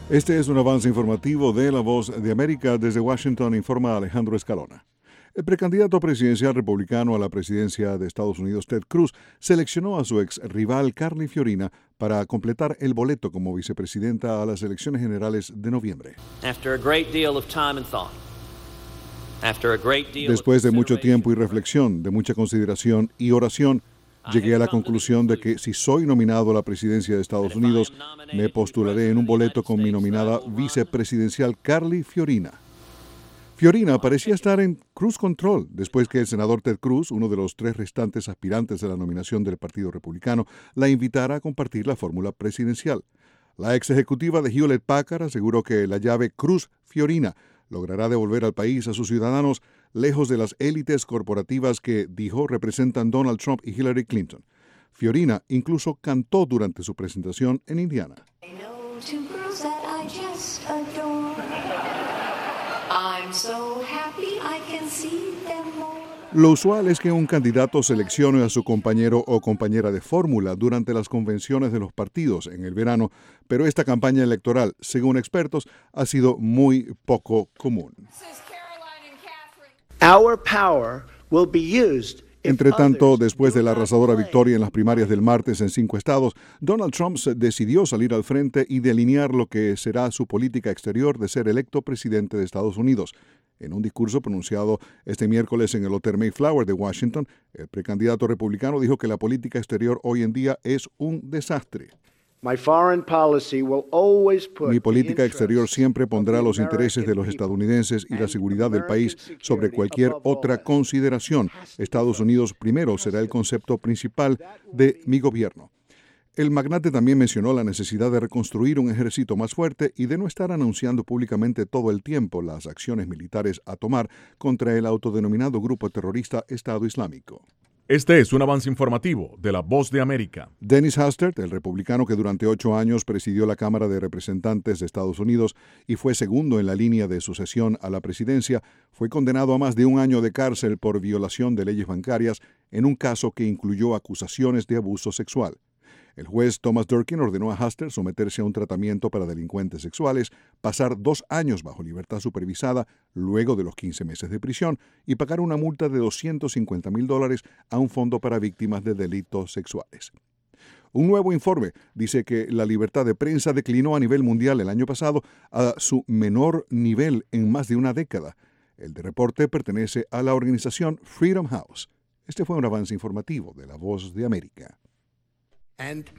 Este es un avance informativo de La Voz de América. Desde Washington informa Alejandro Escalona. El precandidato presidencial republicano a la presidencia de Estados Unidos, Ted Cruz, seleccionó a su ex rival Carly Fiorina para completar el boleto como vicepresidenta a las elecciones generales de noviembre. Después de mucho tiempo y reflexión, de mucha consideración y oración, llegué a la conclusión de que si soy nominado a la presidencia de Estados Unidos, me postularé en un boleto con mi nominada vicepresidencial Carly Fiorina. Fiorina parecía estar en cruise control después que el senador Ted Cruz, uno de los 3 restantes aspirantes a la nominación del Partido Republicano, la invitara a compartir la fórmula presidencial. La ex ejecutiva de Hewlett Packard aseguró que la llave Cruz-Fiorina logrará devolver al país a sus ciudadanos lejos de las élites corporativas que, dijo, representan Donald Trump y Hillary Clinton. Fiorina incluso cantó durante su presentación en Indiana. Lo usual es que un candidato seleccione a su compañero o compañera de fórmula durante las convenciones de los partidos en el verano, pero esta campaña electoral, según expertos, ha sido muy poco común. Entre tanto, después de la arrasadora victoria en las primarias del martes en 5 estados, Donald Trump decidió salir al frente y delinear lo que será su política exterior de ser electo presidente de Estados Unidos. En un discurso pronunciado este miércoles en el Hotel Mayflower de Washington, el precandidato republicano dijo que la política exterior hoy en día es un desastre. Mi política exterior siempre pondrá los intereses de los estadounidenses y la seguridad del país sobre cualquier otra consideración. Estados Unidos primero será el concepto principal de mi gobierno. El magnate también mencionó la necesidad de reconstruir un ejército más fuerte y de no estar anunciando públicamente todo el tiempo las acciones militares a tomar contra el autodenominado grupo terrorista Estado Islámico. Este es un avance informativo de La Voz de América. Dennis Hastert, el republicano que durante 8 años presidió la Cámara de Representantes de Estados Unidos y fue segundo en la línea de sucesión a la presidencia, fue condenado a más de 1 año de cárcel por violación de leyes bancarias en un caso que incluyó acusaciones de abuso sexual. El juez Thomas Durkin ordenó a Hastert someterse a un tratamiento para delincuentes sexuales, pasar 2 años bajo libertad supervisada luego de los 15 meses de prisión y pagar una multa de $250,000 a un fondo para víctimas de delitos sexuales. Un nuevo informe dice que la libertad de prensa declinó a nivel mundial el año pasado a su menor nivel en más de una década. El reporte pertenece a la organización Freedom House. Este fue un avance informativo de La Voz de América.